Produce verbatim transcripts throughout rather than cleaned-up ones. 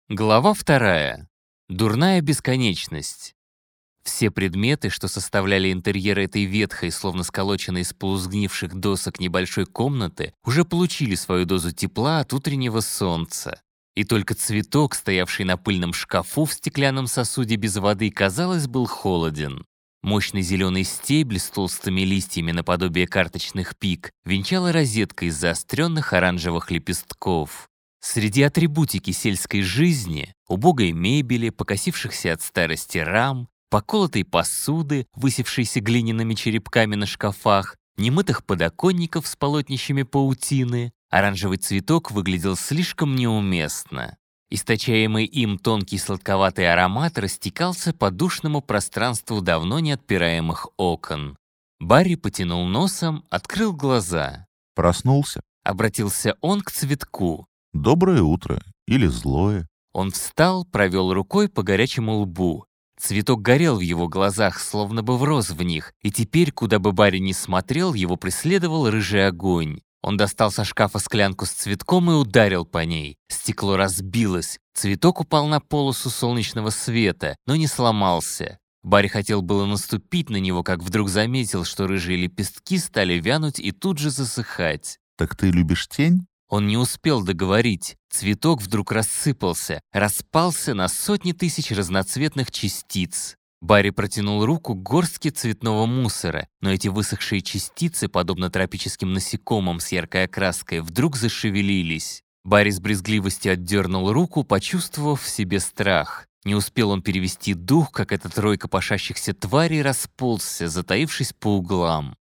Глава вторая. Дурная бесконечность. Все предметы, что составляли интерьер этой ветхой, словно сколоченной из полусгнивших досок небольшой комнаты, уже получили свою дозу тепла от утреннего солнца. И только цветок, стоявший на пыльном шкафу в стеклянном сосуде без воды, казалось, был холоден. Мощный зеленый стебель с толстыми листьями наподобие карточных пик венчала розетка из заостренных оранжевых лепестков. Среди атрибутики сельской жизни, убогой мебели, покосившихся от старости рам, поколотой посуды, высевшейся глиняными черепками на шкафах, немытых подоконников с полотнищами паутины, оранжевый цветок выглядел слишком неуместно. Источаемый им тонкий сладковатый аромат растекался по душному пространству давно не отпираемых окон. Барри потянул носом, открыл глаза. Проснулся. Обратился он к цветку. Доброе утро или злое. Он встал, провел рукой по горячему лбу. Цветок горел в его глазах, словно бы врос в них, и теперь, куда бы Барри ни смотрел, его преследовал рыжий огонь. Он достал со шкафа склянку с цветком и ударил по ней. Стекло разбилось, цветок упал на полосу солнечного света, но не сломался. Барри хотел было наступить на него, как вдруг заметил, что рыжие лепестки стали вянуть и тут же засыхать. Так ты любишь тень? Он не успел договорить. Цветок вдруг рассыпался, распался на сотни тысяч разноцветных частиц. Барри протянул руку к горстке цветного мусора, но эти высохшие частицы, подобно тропическим насекомым с яркой окраской, вдруг зашевелились. Барри с брезгливостью отдернул руку, почувствовав в себе страх. Не успел он перевести дух, как эта тройка пошащихся тварей расползся, затаившись по углам.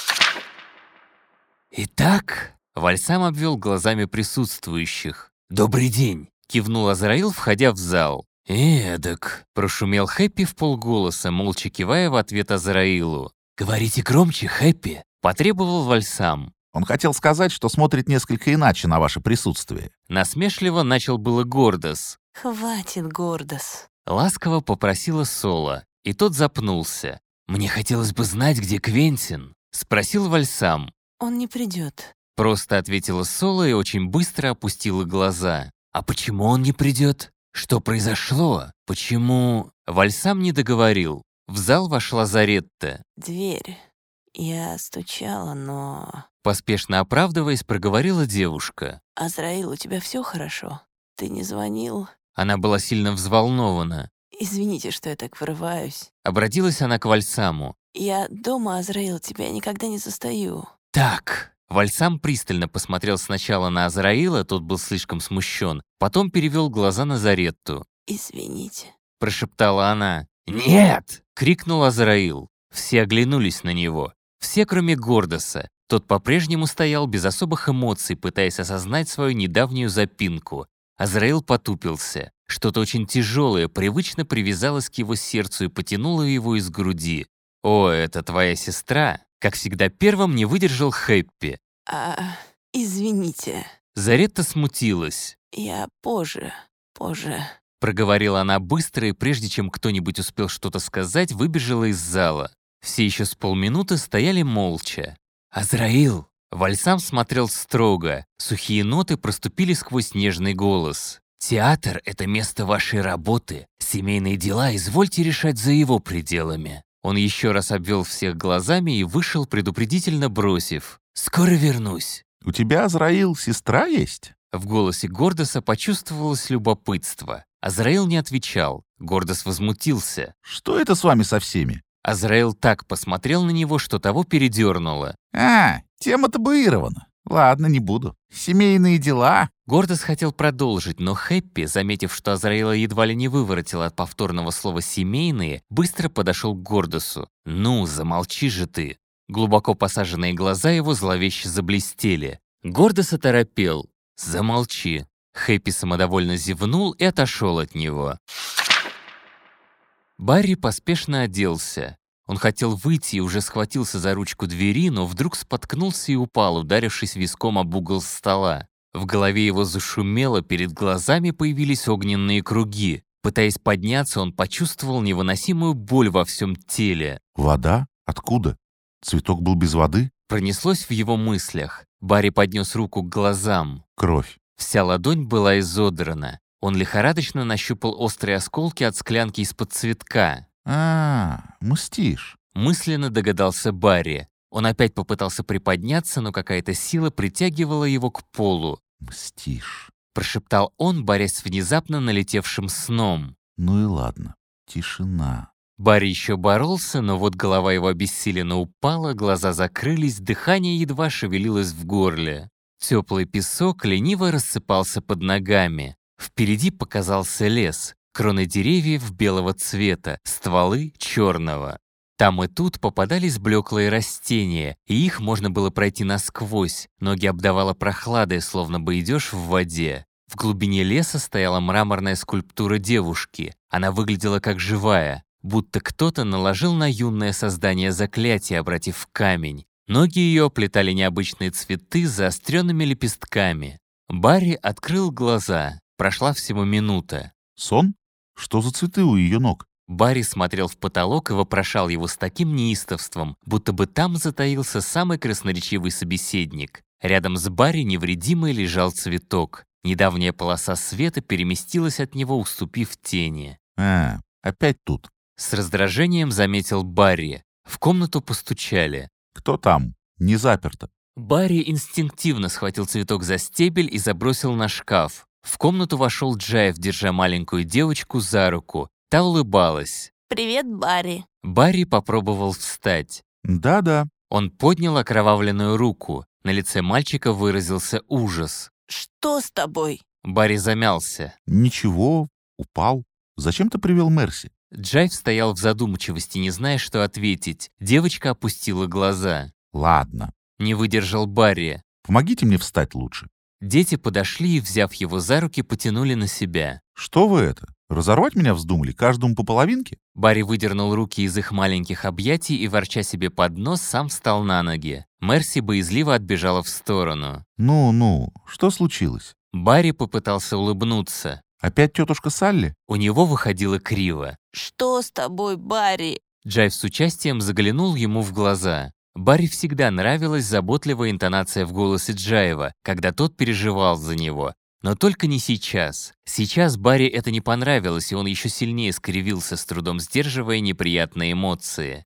«Итак...» Вальсам обвел глазами присутствующих. «Добрый день!» — кивнул Азраил, входя в зал. «Эдак!» — прошумел Хэппи вполголоса, молча кивая в ответ Азраилу. «Говорите громче, Хэппи!» — потребовал Вальсам. Он хотел сказать, что смотрит несколько иначе на ваше присутствие. Насмешливо начал было Гордос. «Хватит, Гордос!» — ласково попросила Соло, и тот запнулся. «Мне хотелось бы знать, где Квентин?» — спросил Вальсам. «Он не придет». Просто ответила Соло и очень быстро опустила глаза. «А почему он не придет? Что произошло? Почему...» Вальсам не договорил. В зал вошла Заретта. «Дверь. Я стучала, но...» Поспешно оправдываясь, проговорила девушка. «Азраил, у тебя все хорошо? Ты не звонил?» Она была сильно взволнована. «Извините, что я так вырываюсь. Обратилась она к Вальсаму. Я дома, Азраил, тебя никогда не застаю». «Так...» Вальсам пристально посмотрел сначала на Азраила, тот был слишком смущен, потом перевел глаза на Заретту. «Извините», — прошептала она. «Нет!» — крикнул Азраил. Все оглянулись на него. Все, кроме Гордоса. Тот по-прежнему стоял без особых эмоций, пытаясь осознать свою недавнюю запинку. Азраил потупился. Что-то очень тяжелое привычно привязалось к его сердцу и потянуло его из груди. «О, это твоя сестра?» Как всегда, первым не выдержал Хэппи. «А, извините». Заретта смутилась. «Я позже, позже». Проговорила она быстро, и прежде чем кто-нибудь успел что-то сказать, выбежала из зала. Все еще с полминуты стояли молча. «Азраил!» Вальсам смотрел строго. Сухие ноты проступили сквозь нежный голос. «Театр — это место вашей работы. Семейные дела извольте решать за его пределами». Он еще раз обвел всех глазами и вышел, предупредительно бросив. «Скоро вернусь». У тебя, Азраил, сестра есть? В голосе Гордоса почувствовалось любопытство. Азраил не отвечал. Гордос возмутился. Что это с вами со всеми? Азраил так посмотрел на него, что того передернуло. А, тема табуирована. Ладно, не буду. Семейные дела. Гордос хотел продолжить, но Хэппи, заметив, что Азраила едва ли не выворотил от повторного слова «семейные», быстро подошел к Гордосу. «Ну, замолчи же ты!» Глубоко посаженные глаза его зловеще заблестели. Гордос оторопел. «Замолчи!» Хэппи самодовольно зевнул и отошел от него. Барри поспешно оделся. Он хотел выйти и уже схватился за ручку двери, но вдруг споткнулся и упал, ударившись виском об угол стола. В голове его зашумело, перед глазами появились огненные круги. Пытаясь подняться, он почувствовал невыносимую боль во всем теле. Вода? Откуда? Цветок был без воды? Пронеслось в его мыслях. Барри поднес руку к глазам. Кровь. Вся ладонь была изодрана. Он лихорадочно нащупал острые осколки от склянки из-под цветка. А, мстишь. Мысленно догадался Барри. Он опять попытался приподняться, но какая-то сила притягивала его к полу. Мстишь. Прошептал он, борясь с внезапно налетевшим сном. Ну и ладно. Тишина. Барри еще боролся, но вот голова его обессиленно упала, глаза закрылись, дыхание едва шевелилось в горле. Теплый песок лениво рассыпался под ногами. Впереди показался лес, кроны деревьев белого цвета, стволы черного. Там и тут попадались блеклые растения, и их можно было пройти насквозь. Ноги обдавало прохладой, словно бы идешь в воде. В глубине леса стояла мраморная скульптура девушки. Она выглядела как живая, будто кто-то наложил на юное создание заклятие, обратив в камень. Ноги ее оплетали необычные цветы с заостренными лепестками. Барри открыл глаза. Прошла всего минута. Сон? Что за цветы у ее ног? Барри смотрел в потолок и вопрошал его с таким неистовством, будто бы там затаился самый красноречивый собеседник. Рядом с Барри невредимый лежал цветок. Недавняя полоса света переместилась от него, уступив тени. А, опять тут. С раздражением заметил Барри. В комнату постучали. Кто там? Не заперто. Барри инстинктивно схватил цветок за стебель и забросил на шкаф. В комнату вошел Джаев, держа маленькую девочку за руку. Та улыбалась. «Привет, Барри». Барри попробовал встать. Да-да. Он поднял окровавленную руку. На лице мальчика выразился ужас. «Что с тобой?» Барри замялся. Ничего, упал. Зачем ты привел Мерси? Джайв стоял в задумчивости, не зная, что ответить. Девочка опустила глаза. Ладно. Не выдержал Барри. Помогите мне встать лучше. Дети подошли и, взяв его за руки, потянули на себя. Что вы это? Разорвать меня вздумали? Каждому по половинке? Барри выдернул руки из их маленьких объятий и, ворча себе под нос, сам встал на ноги. Мерси боязливо отбежала в сторону. Ну-ну, что случилось? Барри попытался улыбнуться. Опять тетушка Салли? У него выходило криво. «Что с тобой, Барри?» Джайв с участием заглянул ему в глаза. Барри всегда нравилась заботливая интонация в голосе Джаева, когда тот переживал за него. Но только не сейчас. Сейчас Барри это не понравилось, и он еще сильнее скривился, с трудом сдерживая неприятные эмоции.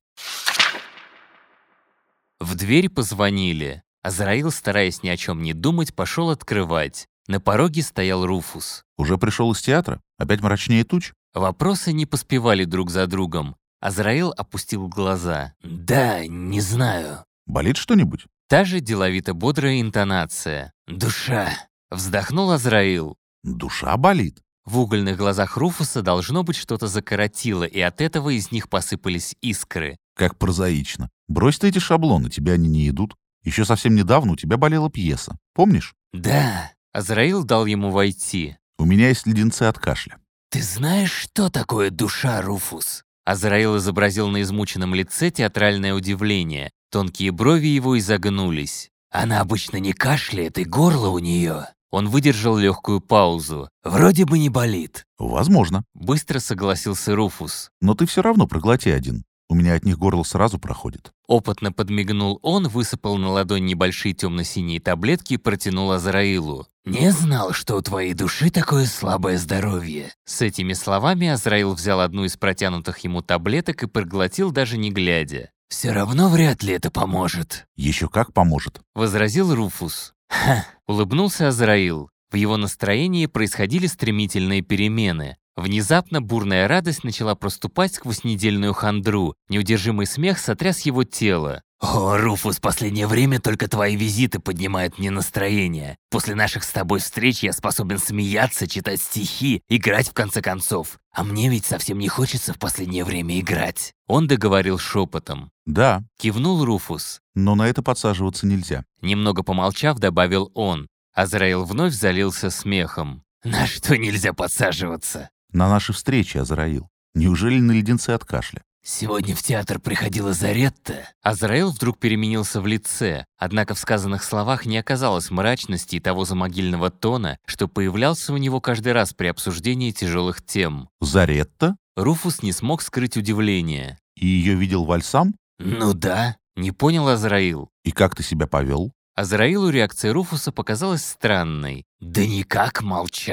В дверь позвонили. Азраил, стараясь ни о чем не думать, пошел открывать. На пороге стоял Руфус. Уже пришел из театра? Опять мрачнее туч? Вопросы не поспевали друг за другом. Азраил опустил глаза. «Да, не знаю». Болит что-нибудь? Та же деловито-бодрая интонация. «Душа». Вздохнул Азраил. Душа болит. В угольных глазах Руфуса должно быть что-то закоротило, и от этого из них посыпались искры. Как прозаично. Брось ты эти шаблоны, тебе они не идут. Еще совсем недавно у тебя болела пьеса. Помнишь? «Да». Азраил дал ему войти. У меня есть леденцы от кашля. «Ты знаешь, что такое душа, Руфус?» Азраил изобразил на измученном лице театральное удивление. Тонкие брови его изогнулись. «Она обычно не кашляет, и горло у нее». Он выдержал легкую паузу. «Вроде бы не болит». Возможно. Быстро согласился Руфус. Но ты все равно проглоти один. У меня от них горло сразу проходит. Опытно подмигнул он, высыпал на ладонь небольшие темно-синие таблетки и протянул Азраилу. «Не знал, что у твоей души такое слабое здоровье». С этими словами Азраил взял одну из протянутых ему таблеток и проглотил, даже не глядя. «Все равно вряд ли это поможет», Еще как поможет. — возразил Руфус. «Ха!» — улыбнулся Азраил. В его настроении происходили стремительные перемены. Внезапно бурная радость начала проступать сквозь недельную хандру. Неудержимый смех сотряс его тело. «О, Руфус, в последнее время только твои визиты поднимают мне настроение. После наших с тобой встреч я способен смеяться, читать стихи, играть в конце концов. А мне ведь совсем не хочется в последнее время играть». Он договорил шепотом. Да, Кивнул Руфус. но на это подсаживаться нельзя. Немного помолчав, добавил он. Азраил вновь залился смехом. «На что нельзя подсаживаться?» На наши встречи, Азраил. Неужели на леденцы от кашля? «Сегодня в театр приходила Заретта». Азраил вдруг переменился в лице, однако в сказанных словах не оказалось мрачности и того замогильного тона, что появлялся у него каждый раз при обсуждении тяжелых тем. Заретта? Руфус не смог скрыть удивление. И ее видел Вальсам? «Ну да», — не понял Азраил. И как ты себя повел? Азраилу реакция Руфуса показалась странной. «Да никак, молчал».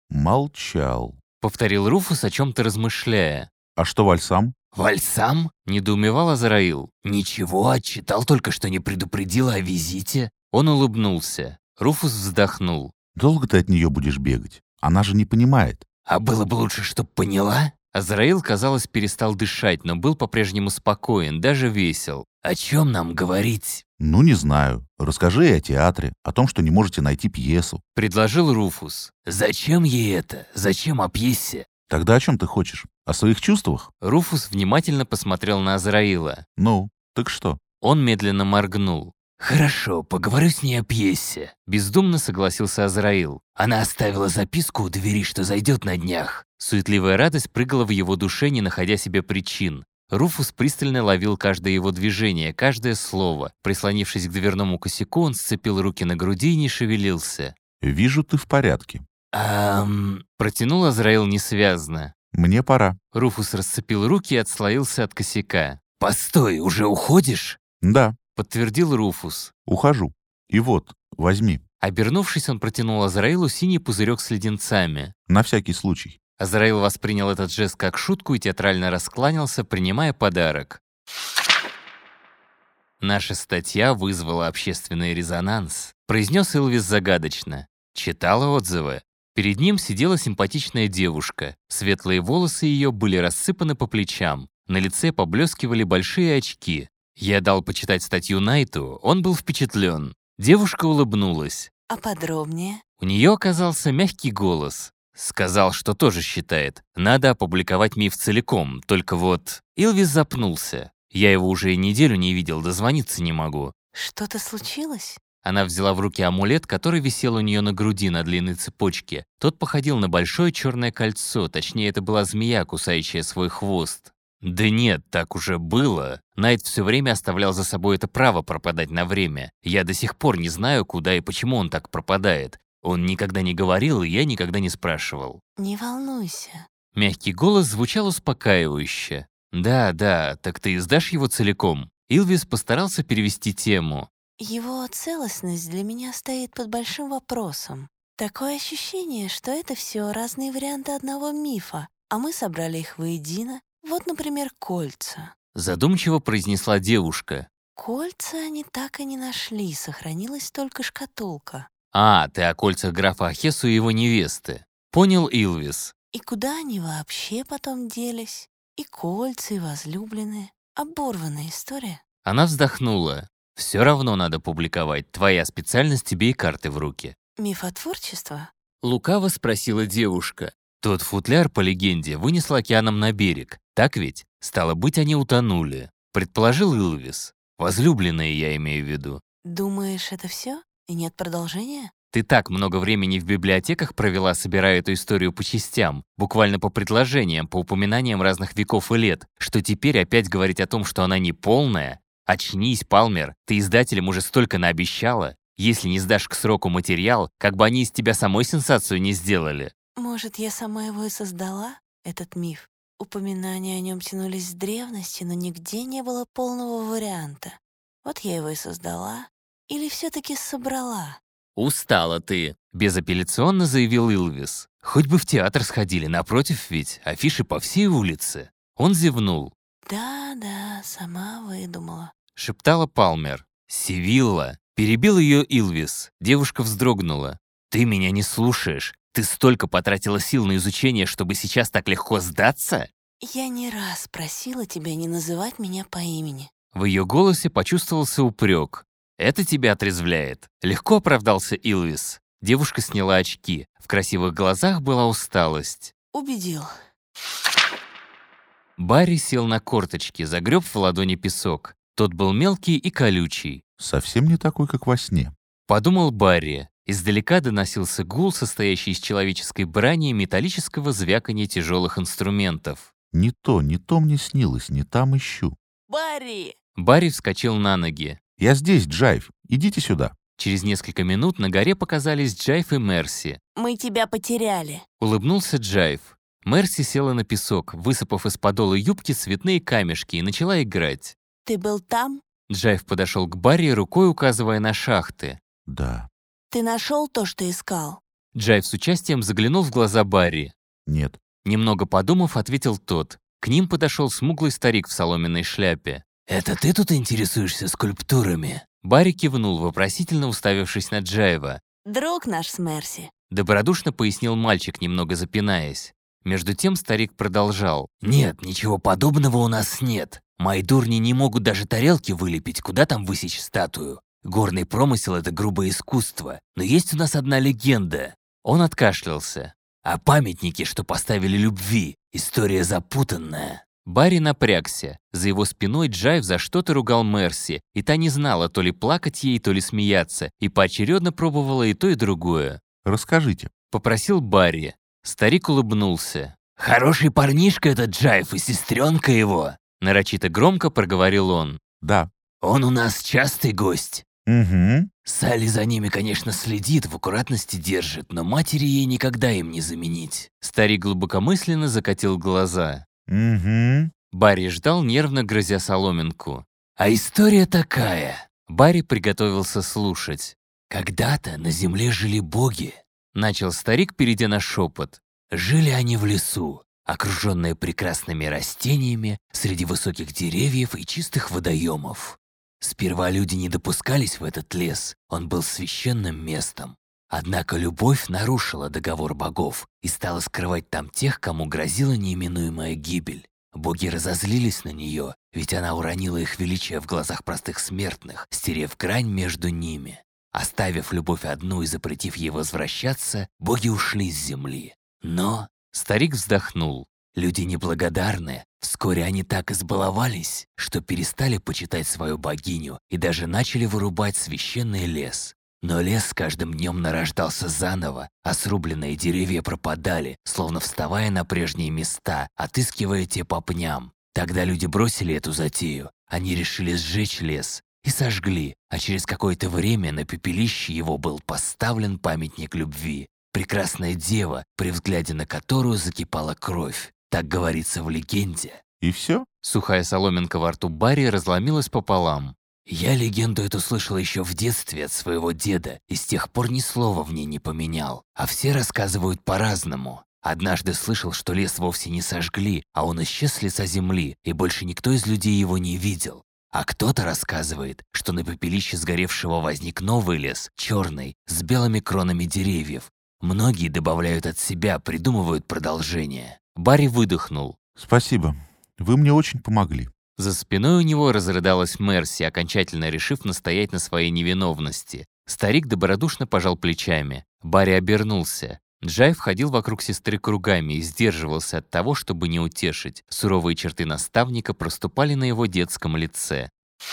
Молчал. — повторил Руфус, о чем-то размышляя. А что вальсам? «Вальсам?» — недоумевал Азраил. «Ничего, отчитал, только что не предупредил о визите». Он улыбнулся. Руфус вздохнул. Долго ты от нее будешь бегать? Она же не понимает. «А было бы лучше, чтоб поняла?» Азраил, казалось, перестал дышать, но был по-прежнему спокоен, даже весел. «О чем нам говорить?» Ну, не знаю. Расскажи ей о театре, о том, что не можете найти пьесу. — предложил Руфус. «Зачем ей это? Зачем о пьесе?» Тогда о чем ты хочешь? О своих чувствах? Руфус внимательно посмотрел на Азраила. Ну, так что? Он медленно моргнул. «Хорошо, поговорю с ней о пьесе», — бездумно согласился Азраил. «Она оставила записку у двери, что зайдет на днях». Суетливая радость прыгала в его душе, не находя себе причин. Руфус пристально ловил каждое его движение, каждое слово. Прислонившись к дверному косяку, он сцепил руки на груди и не шевелился. Вижу, ты в порядке. «Ам...» — протянул Азраил несвязно. Мне пора. Руфус расцепил руки и отслоился от косяка. «Постой, уже уходишь?» Да, — подтвердил Руфус. ухожу. И вот, возьми. Обернувшись, он протянул Азраилу синий пузырек с леденцами. На всякий случай. Азраил воспринял этот жест как шутку и театрально раскланялся, принимая подарок. «Наша статья вызвала общественный резонанс», — произнес Илвис загадочно. Читала отзывы. Перед ним сидела симпатичная девушка. Светлые волосы ее были рассыпаны по плечам. На лице поблескивали большие очки. Я дал почитать статью Найту, он был впечатлен. Девушка улыбнулась. А подробнее? У нее оказался мягкий голос. Сказал, что тоже считает. Надо опубликовать миф целиком, только вот... Илвис запнулся. Я его уже и неделю не видел, дозвониться не могу. Что-то случилось? Она взяла в руки амулет, который висел у нее на груди на длинной цепочке. Тот походил на большое черное кольцо, точнее, это была змея, кусающая свой хвост. Да нет, так уже было. Найт все время оставлял за собой это право пропадать на время. Я до сих пор не знаю, куда и почему он так пропадает. Он никогда не говорил, и я никогда не спрашивал. Не волнуйся. Мягкий голос звучал успокаивающе. «Да, да, так ты издашь его целиком?» Илвис постарался перевести тему. Его целостность для меня стоит под большим вопросом. Такое ощущение, что это все разные варианты одного мифа, а мы собрали их воедино. Вот, например, кольца. Задумчиво произнесла девушка. Кольца они так и не нашли, сохранилась только шкатулка. «А, ты о кольцах графа Ахесу и его невесты». Понял Илвис. И куда они вообще потом делись? И кольца, и возлюбленные. Оборванная история. Она вздохнула. «Все равно надо публиковать. Твоя специальность, тебе и карты в руки». Мифотворчество? Лукаво спросила девушка. Тот футляр, по легенде, вынесло океаном на берег. Так ведь? Стало быть, они утонули. Предположил Илвис. Возлюбленные, я имею в виду. Думаешь, это все? И нет продолжения? Ты так много времени в библиотеках провела, собирая эту историю по частям, буквально по предложениям, по упоминаниям разных веков и лет, что теперь опять говорить о том, что она не полная? Очнись, Палмер, ты издателям уже столько наобещала. Если не сдашь к сроку материал, как бы они из тебя самой сенсацию не сделали. Может, я сама его и создала, этот миф? Упоминания о нем тянулись с древности, но нигде не было полного варианта. Вот я его и создала. Или все-таки собрала? «Устала ты», — безапелляционно заявил Илвис. «Хоть бы в театр сходили, напротив ведь, афиши по всей улице». Он зевнул. Да-да, сама выдумала. Шептала Палмер. «Сивилла!» — перебил ее Илвис. Девушка вздрогнула. «Ты меня не слушаешь. Ты столько потратила сил на изучение, чтобы сейчас так легко сдаться?» Я не раз просила тебя не называть меня по имени. В ее голосе почувствовался упрек. «Это тебя отрезвляет», — легко оправдался Илвис. Девушка сняла очки. В красивых глазах была усталость. Убедил. Барри сел на корточки, загреб в ладони песок. Тот был мелкий и колючий. Совсем не такой, как во сне. Подумал Барри. Издалека доносился гул, состоящий из человеческой брани и металлического звяканья тяжелых инструментов. Не то, не то мне снилось, не там ищу. Барри! Барри вскочил на ноги. Я здесь, Джайв. Идите сюда. Через несколько минут на горе показались Джайв и Мерси. Мы тебя потеряли. Улыбнулся Джайв. Мерси села на песок, высыпав из подола юбки цветные камешки, и начала играть. Ты был там? Джайв подошел к Барри, рукой указывая на шахты. Да. Ты нашел то, что искал? Джайв с участием заглянул в глаза Барри. Нет. Немного подумав, ответил тот. К ним подошел смуглый старик в соломенной шляпе. «Это ты тут интересуешься скульптурами?» Барри кивнул, вопросительно уставившись на Джайва. Друг наш с Мерси. Добродушно пояснил мальчик, немного запинаясь. Между тем старик продолжал. «Нет, ничего подобного у нас нет. Мои дурни не могут даже тарелки вылепить, куда там высечь статую. Горный промысел — это грубое искусство. Но есть у нас одна легенда». Он откашлялся. «О памятнике, что поставили любви. История запутанная». Барри напрягся. За его спиной Джайв за что-то ругал Мерси, и та не знала, то ли плакать ей, то ли смеяться, и поочередно пробовала и то, и другое. Расскажите. Попросил Барри. Старик улыбнулся. «Хороший парнишка этот Джайв и сестренка его!» Нарочито громко проговорил он. Да. «Он у нас частый гость. Угу. Салли за ними, конечно, следит, в аккуратности держит, но матери ей никогда им не заменить». Старик глубокомысленно закатил глаза. Угу. Барри ждал, нервно грызя соломинку. «А история такая». Барри приготовился слушать. «Когда-то на земле жили боги», — начал старик, перейдя на шепот. «Жили они в лесу, окруженные прекрасными растениями, среди высоких деревьев и чистых водоемов. Сперва люди не допускались в этот лес, он был священным местом. Однако любовь нарушила договор богов и стала скрывать там тех, кому грозила неименуемая гибель. Боги разозлились на нее, ведь она уронила их величие в глазах простых смертных, стерев грань между ними. Оставив любовь одну и запретив ей возвращаться, боги ушли с земли. Но...» Старик вздохнул. «Люди неблагодарные. Вскоре они так избаловались, что перестали почитать свою богиню и даже начали вырубать священный лес. Но лес с каждым днем нарождался заново, а срубленные деревья пропадали, словно вставая на прежние места, отыскивая те по пням. Тогда люди бросили эту затею. Они решили сжечь лес и сожгли, а через какое-то время на пепелище его был поставлен памятник любви. Прекрасная дева, при взгляде на которую закипала кровь. Так говорится в легенде». И все? Сухая соломинка во рту Барри разломилась пополам. «Я легенду эту слышал еще в детстве от своего деда и с тех пор ни слова в ней не поменял. А все рассказывают по-разному. Однажды слышал, что лес вовсе не сожгли, а он исчез с лица земли, и больше никто из людей его не видел. А кто-то рассказывает, что на пепелище сгоревшего возник новый лес, черный, с белыми кронами деревьев. Многие добавляют от себя, придумывают продолжение». Барри выдохнул. Спасибо. Вы мне очень помогли. За спиной у него разрыдалась Мерси, окончательно решив настоять на своей невиновности. Старик добродушно пожал плечами. Барри обернулся. Джайв ходил вокруг сестры кругами и сдерживался от того, чтобы не утешить. Суровые черты наставника проступали на его детском лице.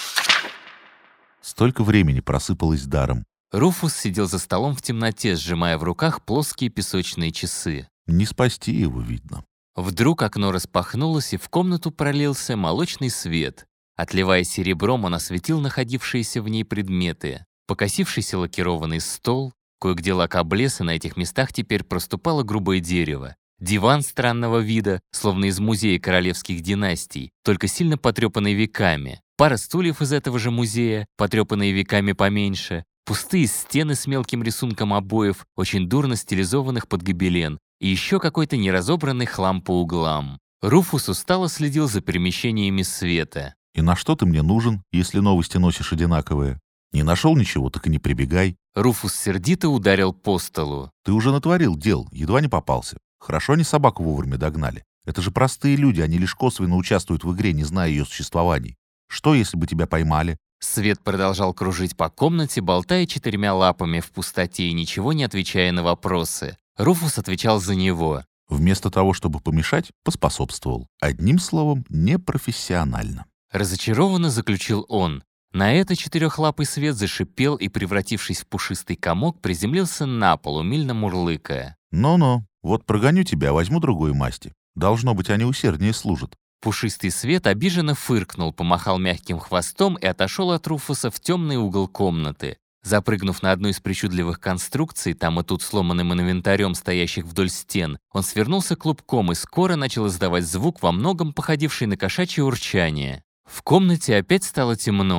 Столько времени просыпалось даром. Руфус сидел за столом в темноте, сжимая в руках плоские песочные часы. Не спасти его, видно. Вдруг окно распахнулось, и в комнату пролился молочный свет. Отливая серебром, он осветил находившиеся в ней предметы. Покосившийся лакированный стол, кое-где лак облез, и на этих местах теперь проступало грубое дерево. Диван странного вида, словно из музея королевских династий, только сильно потрепанный веками. Пара стульев из этого же музея, потрепанные веками поменьше. Пустые стены с мелким рисунком обоев, очень дурно стилизованных под гобелен. И еще какой-то неразобранный хлам по углам. Руфус устало следил за перемещениями света. И на что ты мне нужен, если новости носишь одинаковые? Не нашел ничего, так и не прибегай. Руфус сердито ударил по столу. Ты уже натворил дел, едва не попался. Хорошо они собаку вовремя догнали. Это же простые люди, они лишь косвенно участвуют в игре, не зная ее существований. Что, если бы тебя поймали? Свет продолжал кружить по комнате, болтая четырьмя лапами в пустоте и ничего не отвечая на вопросы. Руфус отвечал за него. Вместо того, чтобы помешать, поспособствовал. Одним словом, непрофессионально. Разочарованно заключил он. На это четырехлапый свет зашипел и, превратившись в пушистый комок, приземлился на пол, умильно мурлыкая. «Ну-ну, вот прогоню тебя, возьму другой масти. Должно быть, они усерднее служат». Пушистый свет обиженно фыркнул, помахал мягким хвостом и отошел от Руфуса в темный угол комнаты. Запрыгнув на одну из причудливых конструкций, там и тут сломанным инвентарем, стоящих вдоль стен, он свернулся клубком и скоро начал издавать звук, во многом походивший на кошачье урчание. В комнате опять стало темно.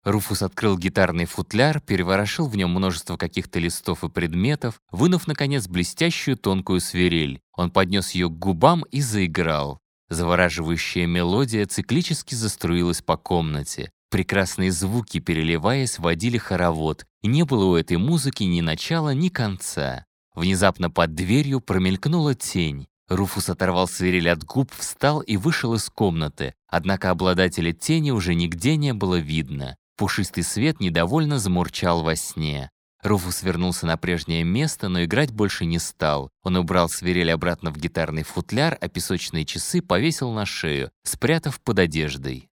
Руфус открыл гитарный футляр, переворошил в нем множество каких-то листов и предметов, вынув, наконец, блестящую тонкую свирель. Он поднес ее к губам и заиграл. Завораживающая мелодия циклически заструилась по комнате. Прекрасные звуки, переливаясь, водили хоровод, и не было у этой музыки ни начала, ни конца. Внезапно под дверью промелькнула тень. Руфус оторвал свирель от губ, встал и вышел из комнаты. Однако обладателя тени уже нигде не было видно. Пушистый свет недовольно замурчал во сне. Руфус вернулся на прежнее место, но играть больше не стал. Он убрал свирель обратно в гитарный футляр, а песочные часы повесил на шею, спрятав под одеждой.